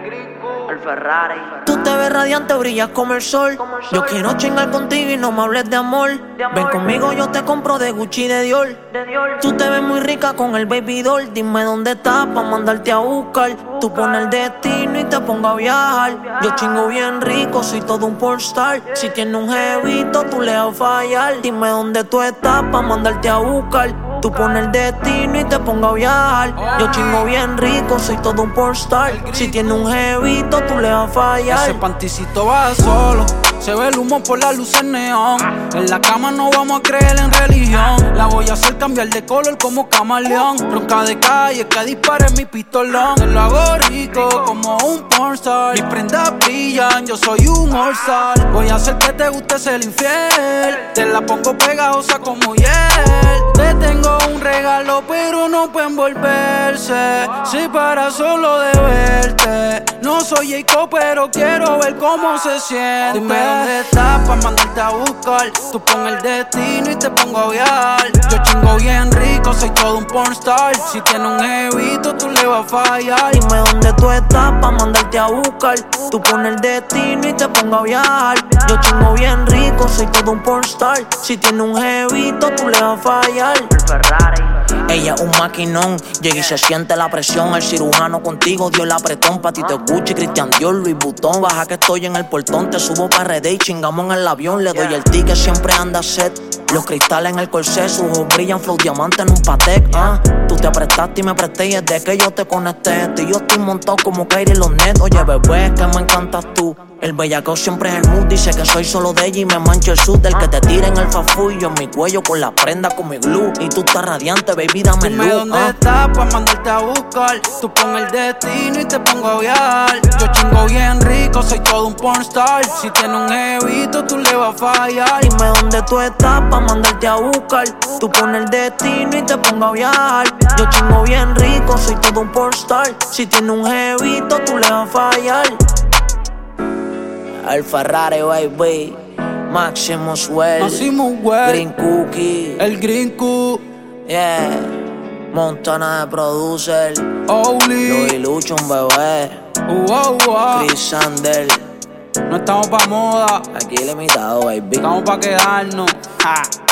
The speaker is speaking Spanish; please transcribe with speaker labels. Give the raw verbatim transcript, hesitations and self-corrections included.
Speaker 1: El Ferrari.
Speaker 2: Tú te ves radiante, brillas como el sol. Yo quiero chingar contigo y no me hables de amor. Ven conmigo, yo te compro de Gucci y de Dior. Tú te ves muy rica con el baby doll. Dime dónde estás pa' mandarte a buscar. Tú pones el destino y te pongo a viajar. Yo chingo bien rico, soy todo un pornstar. Si tienes un jevito, tú le vas a fallar. Dime dónde tú estás pa' mandarte a buscar. Tú pones el destino y te pongo a viajar. Yo chingo bien rico, soy todo un pornstar. Si tiene un jevito, tú le vas a fallar.
Speaker 3: Ese panticito va solo, se ve el humo por la luz en neón. En la cama no vamos a creer en religión. La voy a hacer cambiar de color como camaleón. Bronca de calle que dispare mi pistolón. Te lo hago rico como un pornstar. Mis prendas brillan, yo soy un all-star. Voy a hacer que te guste ser infiel. Te la pongo pegajosa como hiel. Te tengo un regalo pero no puede envolverse. Si para solo de verte. No soy Jacob pero quiero ver cómo se siente. Dime dónde estás pa' mandarte a buscar. Tú pon el destino y te pongo a viajar. Yo chingo bien rico, soy todo un pornstar. Si tienes un jevito tú le vas a fallar.
Speaker 2: Dime dónde tú estás pa' mandarte a buscar. Tú pones el destino y te pongo a viajar. Yo chingo bien rico, soy todo un pornstar. Si tienes un jevito tú le vas a fallar.
Speaker 1: El Ferrari.
Speaker 2: Ella es un maquinón, llega y se siente la presión. El cirujano contigo dio el apretón. Pa' ti te Gucci, Christian Dior, Louis Vuitton. Baja que estoy en el portón, te subo pa' R D y chingamos en el avión. Le doy el ticket, siempre anda set. Los cristales en el corsé, sus ojos brillan, flow diamante en un Patek. ah. Tú te aprestaste y me presté y desde que yo te conecté. Y yo estoy montado como Kyrie en los nets. Oye bebé, es que me encantas tú. El bellacao siempre es el mood, dice que soy solo de ella y me mancho el sud. Del que te tira en el fafullo, en mi cuello con la prenda con mi glue. Y tú estás radiante, baby, dame
Speaker 3: Dime
Speaker 2: luz.
Speaker 3: dónde
Speaker 2: ah.
Speaker 3: estás pa' mandarte a buscar. Tú pon el destino y te pongo a viajar. Yo chingo bien rico, soy todo un pornstar. Si tienes un jevito tú le vas a fallar.
Speaker 2: Dime dónde tú estás pa' mandarte a buscar. Tú pones el destino y te pongo a viajar. Yo chingo bien rico, soy todo un pornstar. Si tienes un jevito tú le vas a fallar. El Ferrari, baby. Maximus Well.
Speaker 3: Maximus Well.
Speaker 2: Green Cookie.
Speaker 3: El Green Cook.
Speaker 2: Yeah. Montana de producer.
Speaker 3: Oli.
Speaker 2: Louis Lucho, un bebé.
Speaker 3: Wow, wow.
Speaker 2: Chris Sander.
Speaker 3: No estamos pa' moda,
Speaker 2: Aquí limitado, baby.
Speaker 3: estamos pa' quedarnos. Ja.